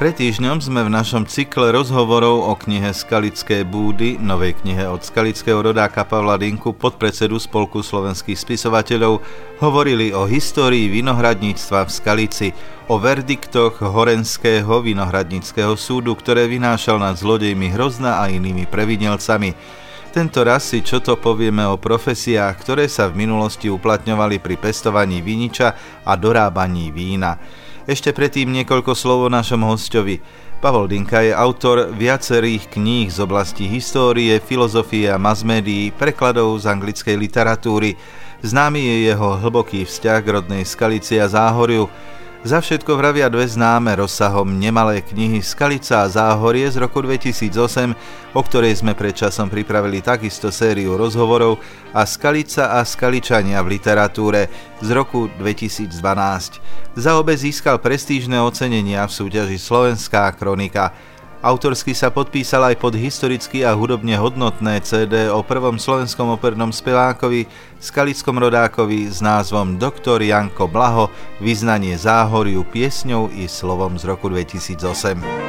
Pred týždňom sme v našom cykle rozhovorov o knihe Skalické búdy, novej knihe od skalického rodáka Pavla Dinku, podpredsedu Spolku slovenských spisovateľov, hovorili o histórii vinohradníctva v Skalici, o verdiktoch Horenského vinohradníckeho súdu, ktoré vynášal nad zlodejmi Hrozna a inými previnilcami. Tento raz si čo to povieme o profesiách, ktoré sa v minulosti uplatňovali pri pestovaní viniča a dorábaní vína. Ešte predtým niekoľko slov o našom hosťovi. Pavol Dinka je autor viacerých kníh z oblasti histórie, filozofie a masmédií, prekladov z anglickej literatúry. Známy je jeho hlboký vzťah k rodnej Skalici a Záhoriu. Za všetko vravia dve známe rozsahom nemalé knihy Skalica a Záhorie z roku 2008, o ktorej sme pred časom pripravili takisto sériu rozhovorov, a Skalica a Skaličania v literatúre z roku 2012. Za obe získal prestížne ocenenia v súťaži Slovenská kronika. Autorsky sa podpísal aj pod historicky a hudobne hodnotné CD o prvom slovenskom opernom spevákovi, skalickom rodákovi s názvom Doktor Janko Blaho, Vyznanie Záhoriu piesňou i slovom z roku 2008.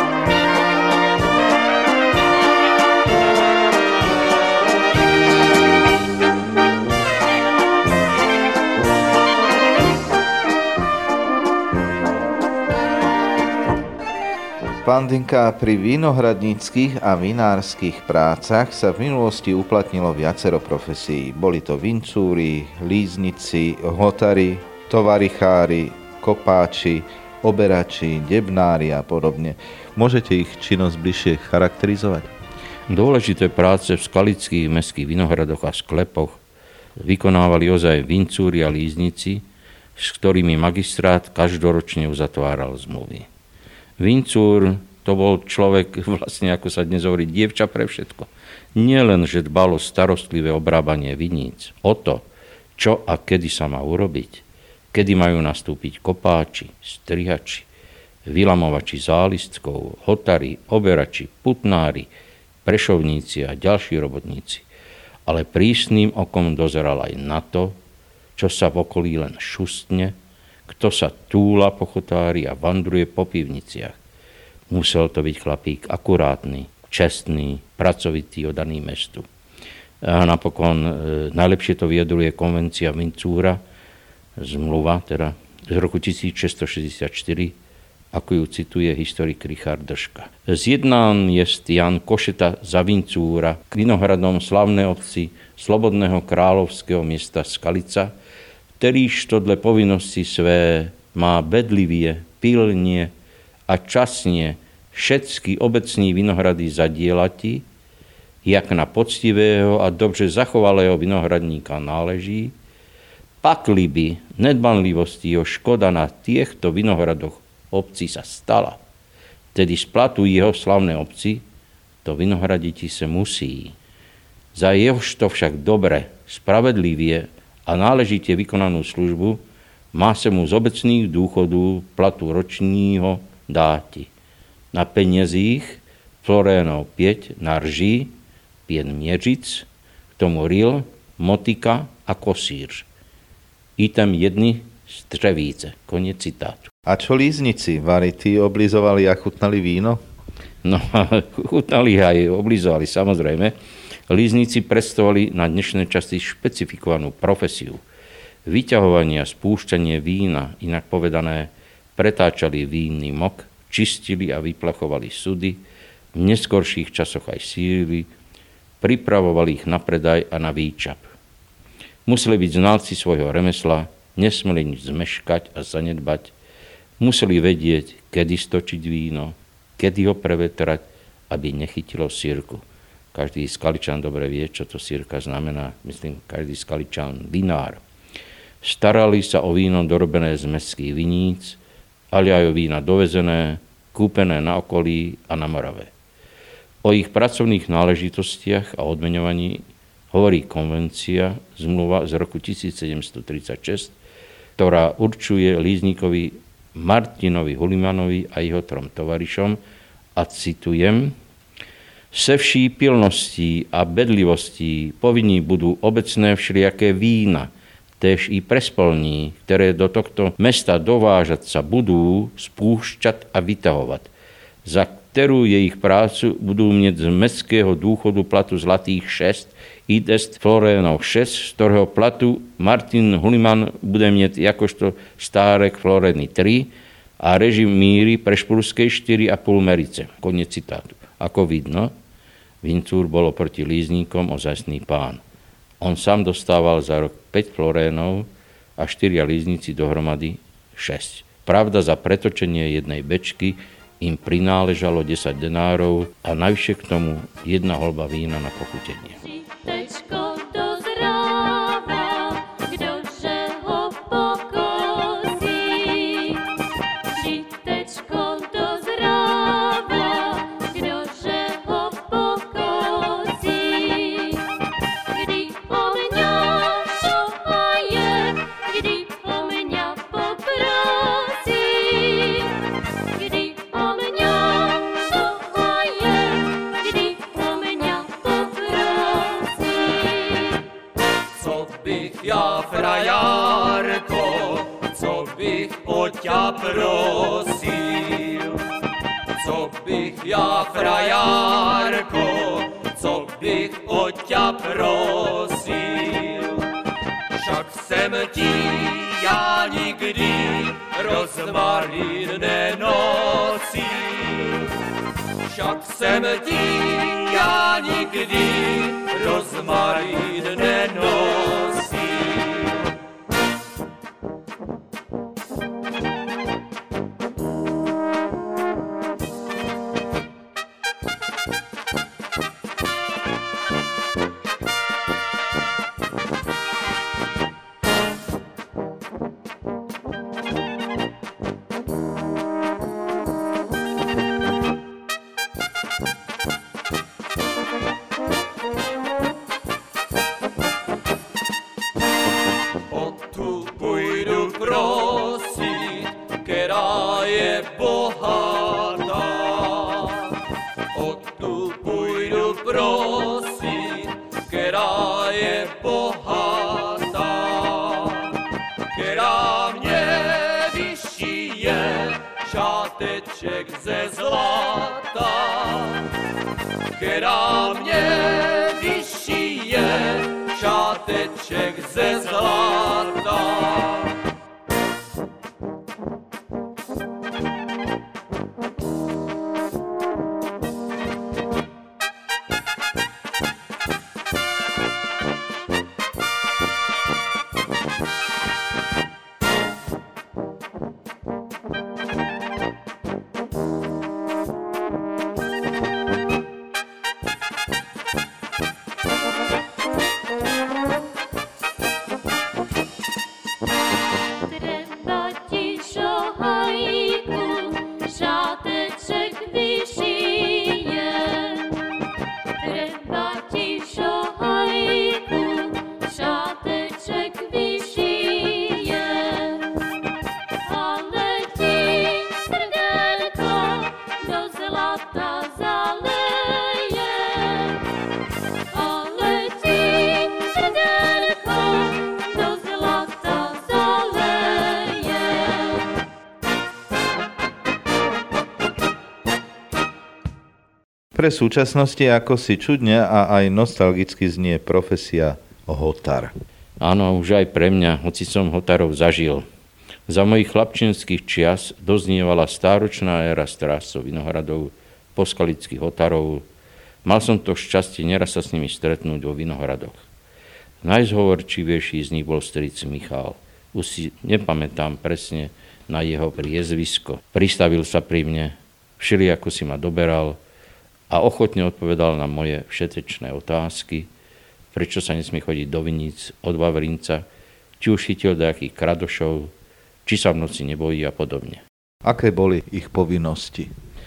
Pán Dinka, pri vinohradníckych a vinárskych prácach sa v minulosti uplatnilo viacero profesií. Boli to vincúri, líznici, hotari, tovarichári, kopáči, oberači, debnári a podobne. Môžete ich činnosť bližšie charakterizovať? Dôležité práce v skalických mestských vinohradoch a sklepoch vykonávali ozaj vincúri a líznici, s ktorými magistrát každoročne uzatváral zmluvy. Vincúr to bol človek, vlastne ako sa dnes hovorí, dievča pre všetko. Nie len, že dbalo starostlivé obrábanie viníc, o to, čo a kedy sa má urobiť, kedy majú nastúpiť kopáči, strihači, vylamovači zálistkov, hotari, oberači, putnári, prešovníci a ďalší robotníci. Ale prísnym okom dozeral aj na to, čo sa v okolí len šustne, kto sa túla po chotári a vandruje po pivniciach. Musel to byť chlapík akurátny, čestný, pracovitý, oddaný mestu. A napokon najlepšie to vyjadruje konvencia Vincúra, zmluva teda z roku 1664, ako ju cituje historik Richard Držka. Zjednán jest Jan Košeta za Vincúra k vinohradom slavné obci slobodného kráľovského miesta Skalica, kterýž to dle povinnosti své má bedlivě, pilně a časně všetky obecní vinohrady zadielati, jak na poctivého a dobře zachovalého vinohradníka náleží, pakli by nedbanlivosti jeho škoda na týchto vinohradoch obci sa stala, tedy splatu jeho slavné obci, to vinohraditi se musí. Za jehož to však dobre, spravedlivie a náležite vykonanú službu má se mu z obecných dôchodů platu ročního dáti. Na peniazích florénov 5 na rží, 5 miežic, k tomu ril, motika a kosíř. I tam jedny střevíce. Koniec citátu. A čo líznici? Varity oblizovali a chutnali víno? No, chutnali aj oblizovali, samozrejme. Líznici predstavovali na dnešné časy špecifikovanú profesiu. Vyťahovanie a spúšťanie vína, inak povedané, pretáčali vínny mok, čistili a vyplachovali sudy, v neskorších časoch aj síli, pripravovali ich na predaj a na výčap. Museli byť znalci svojho remesla, nesmeli nič zmeškať a zanedbať, museli vedieť, kedy stočiť víno, kedy ho prevetrať, aby nechytilo sírku. Každý Skaličan dobre vie, čo to sírka znamená. Myslím, každý Skaličan vinár. Starali sa o víno dorobené z mestských viníc, ale aj o vína dovezené, kúpené na okolí a na Morave. O ich pracovných náležitostiach a odmeňovaní hovorí konvencia, zmluva z roku 1736, ktorá určuje lízníkovi Martinovi Hulimanovi a jeho 3 tovarišom, a citujem: Se vší pilností a bedlivostí povinní budú obecné všelijaké vína, též i prespolní, ktoré do tohto mesta dovážať sa budú, spúšťať a vytahovať, za ktorú ich prácu budú mieť z mestského dôchodu platu zlatých 6 i 10 florénov 6, z ktorého platu Martin Huliman bude mieť jakožto stárek florény 3 a režim míry pre špulskej 4,5 merice. Koniec citátu. Ako vidno, Vincúr bol oproti lízníkom ozajstný pán. On sám dostával za rok 5 florénov a 4 líznici dohromady 6. Pravda, za pretočenie jednej bečky im prináležalo 10 denárov a navyše k tomu 1 holba vína na pochutenie. Prosil, co bych já, frajárko, co bych od ťa prosil. Však jsem ti já nikdy rozmarín nenosil. Však jsem ti já nikdy rozmarín nenosil. Která mě vyšší je šáteček ze zlata. Pre súčasnosti ako si čudne a aj nostalgicky znie profesia hotar. Áno, už aj pre mňa, hoci som hotarov zažil. Za mojich chlapčenských čias doznievala stáročná éra strážcov Vinohradov, poskalických hotarov. Mal som to šťastie neraz sa s nimi stretnúť vo Vinohradoch. Najzhovorčivejší z nich bol stric Michal. Už si nepamätám presne na jeho priezvisko. Pristavil sa pri mne, všelijako si ma doberal a ochotne odpovedal na moje všetečné otázky, prečo sa nesmie chodiť do viníc od Vavrinca, či už chytil nejakých kradošov, či sa v noci nebojí a podobne. Aké boli ich povinnosti?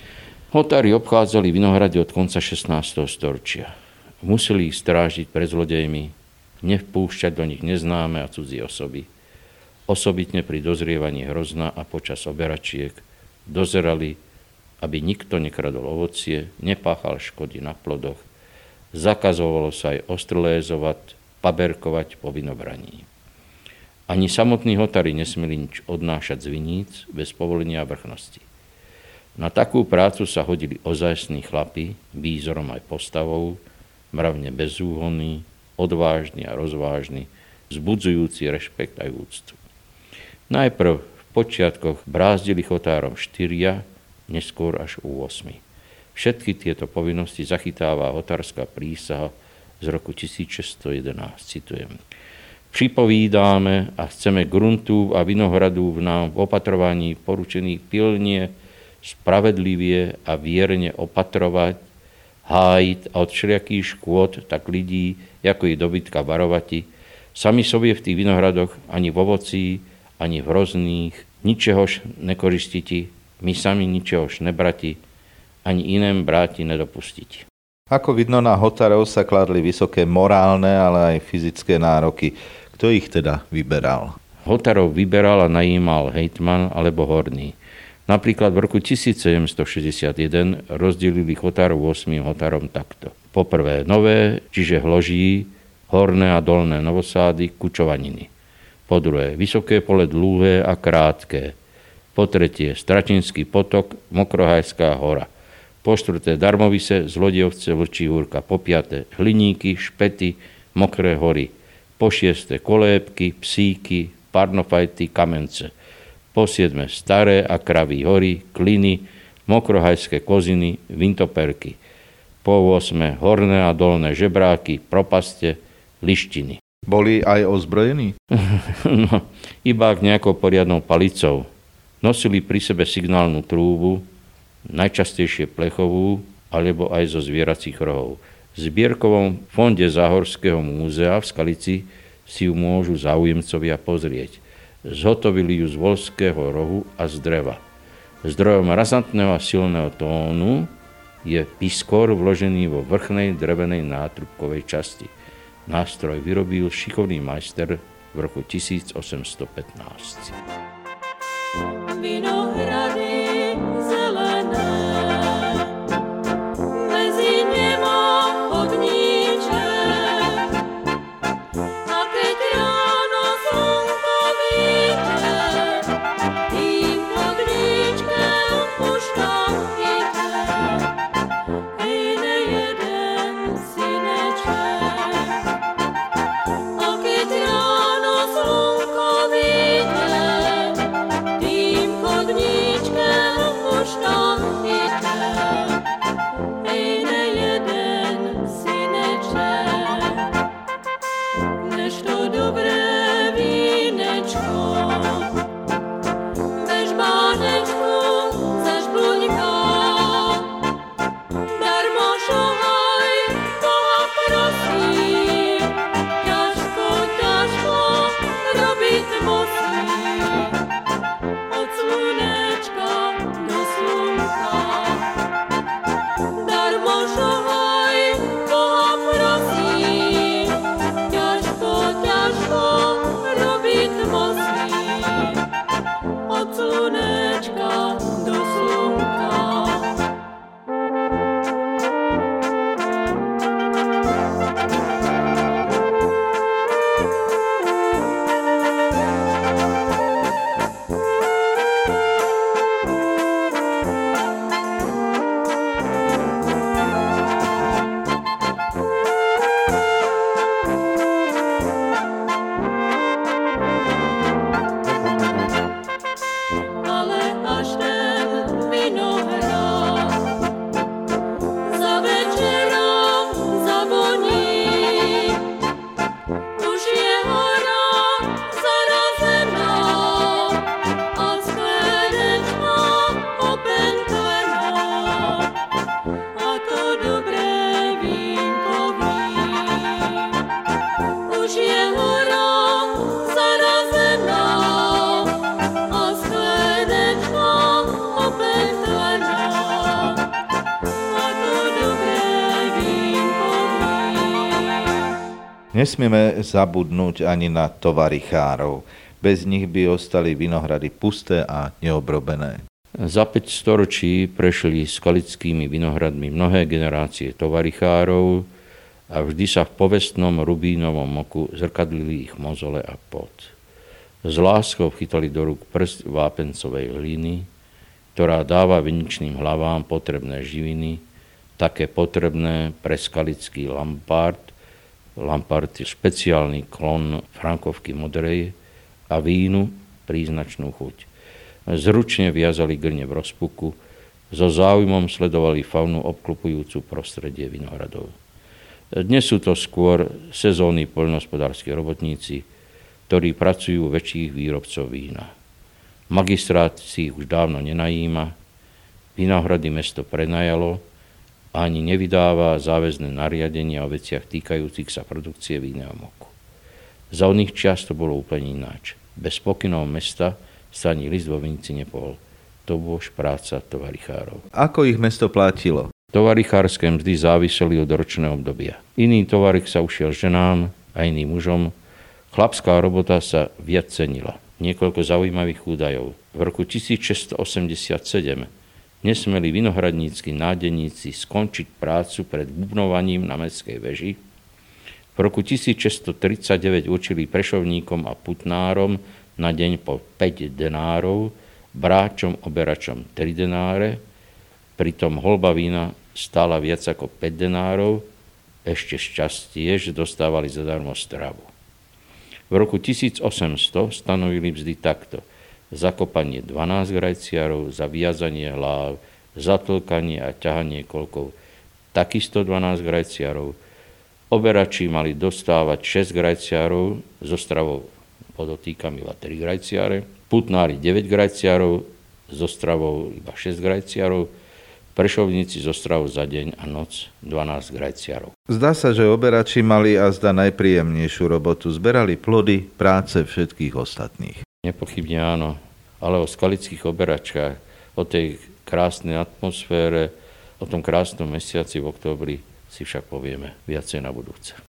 Hotári obchádzali Vinohrady od konca 16. storočia. Museli ich strážiť pred zlodejmi, nevpúšťať do nich neznáme a cudzie osoby. Osobitne pri dozrievaní hrozna a počas oberačiek dozerali, aby nikto nekradol ovocie, nepáchal škody na plodoch. Zakazovalo sa aj ostrlézovať, paberkovať po vinobraní. Ani samotní hotári nesmeli nič odnášať z viníc bez povolenia vrchnosti. Na takú prácu sa hodili ozajstní chlapi, výzorom aj postavou, mravne bezúhonní, odvážni a rozvážni, vzbudzujúci rešpekt aj úctu. Najprv v počiatkoch brázdili chotárom 4, neskôr až u 8. Všetky tieto povinnosti zachytáva hotárska prísaha z roku 1611, citujem. Připovídáme a chceme gruntů a vinohradů v nám v opatrovaní poručených pilne, spravedlivě a věrně opatrovať, hájit a od všelijakých škôd tak lidí, jako i dobytka varovati, sami sobě v tých vinohradoch ani v ovocí, ani v hrozných, ničehož nekoristiti, my sami ničehož nebrati, ani iném bráti nedopustiti. Ako vidno, na hotárov sa kladli vysoké morálne, ale aj fyzické nároky. Kto ich teda vyberal? Hotárov vyberal a najímal hejtman alebo horný. Napríklad v roku 1761 rozdelili hotárov 8 hotárom takto. Poprvé nové, čiže hloží, horné a dolné novosády, kučovaniny. Po druhé vysoké pole dlhé a krátke. Po tretie Stračinský potok, Mokrohajská hora. Po štvrté Darmovise, Zlodejovce, Vlčí húrka. Po piaté Hliníky, Špety, Mokré hory. Po šieste Kolébky, Psíky, Parnofajty, Kamence. Po siedme Staré a Kraví hory, Kliny, Mokrohajské koziny, Vintoperky. Po 8 Horné a dolné žebráky, Propaste, Lištiny. Boli aj ozbrojení? No, iba nejakou poriadnou palicou. Nosili pri sebe signálnu trúbu, najčastejšie plechovú, alebo aj zo zvieracích rohov. V zbierkovom fonde Záhorského múzea v Skalici si ju môžu záujemcovia pozrieť. Zhotovili ju z voľského rohu a z dreva. Zdrojom razantného a silného tónu je piskor vložený vo vrchnej drevenej nátrubkovej časti. Nástroj vyrobil šikovný majster v roku 1815. Vinohrady zelené, mezi něma chodníček, a keď ráno slnko vyjde, tým chodníčkem už tam ide, ej nejeden syneček. A keď ráno slnko vyjde, tým chodníčkem už tam ide, ej nejeden syneček. Než to dobré vínečko, bež bánečku zažbuňka, darmo šohaj, Boha prosí, ťažko, ťažko robiť musí. Od slunečka do slunka, darmo šohaj, Boha prosí, ťažko, ťažko robiť musí. Od slunečka do slunka. Ale až ten vinohrad za večerom zavoní, už je hora zarazená a sklenečka opentlená, a to dobré vínko ví. Už je hora zarazená a sklenečka opentlená, a to dobré vínko ví. Nesmieme zabudnúť ani na tovarichárov. Bez nich by ostali vinohrady pusté a neobrobené. Za 5 storočí prešli skalickými vinohradmi mnohé generácie tovarichárov a vždy sa v povestnom rubínovom oku zrkadlili ich mozole a pot. S láskou chytali do rúk prst vápencovej hliny, ktorá dáva viničným hlavám potrebné živiny, také potrebné pre skalický lampart. Lampart je špeciálny klon frankovky modrej a vínu príznačnú chuť. Zručne viazali grne v rozpuku, so záujmom sledovali faunu obklopujúcu prostredie vinohradov. Dnes sú to skôr sezónni poľnohospodárski robotníci, ktorí pracujú u väčších výrobcov vína. Magistrát si ich už dávno nenajíma, vinohrady mesto prenajalo a ani nevydáva záväzné nariadenia o veciach týkajúcich sa produkcie vína a moku. Za oných čias to bolo úplne ináč. Bez pokynov mesta sa ani list vo vinici nepohol. To bož práca tovarichárov. Ako ich mesto platilo? Tovarichárske mzdy záviseli od ročného obdobia. Iný tovarik sa ušiel ženám a iným mužom. Chlapská robota sa viac cenila. Niekoľko zaujímavých údajov. V roku 1687 nesmeli vinohradnícky nádeníci skončiť prácu pred bubnovaním na mestskej veži. V roku 1639 určili prešovníkom a putnárom na deň po 5 denárov, bráčom, oberačom 3 denáre, pritom holba vína stála viac ako 5 denárov, ešte šťastie, že dostávali zadarmo stravu. V roku 1800 stanovili mzdy takto: zakopanie 12 grajciarov, za viazanie hlav, zatlkanie a ťahanie kolkov takisto 12 grajciarov. Oberači mali dostávať 6 grajciarov, so stravou podotýkam iba 3 grajciare, putnári 9 grajciarov, so stravou iba 6 grajciarov, prešovníci so stravou za deň a noc 12 grajciarov. Zdá sa, že oberači mali azda najpríjemnejšiu robotu. Zberali plody práce všetkých ostatných. Nepochybne áno, ale o skalických oberačkách, o tej krásnej atmosfére, o tom krásnom mesiaci v októbri si však povieme viacej na budúce.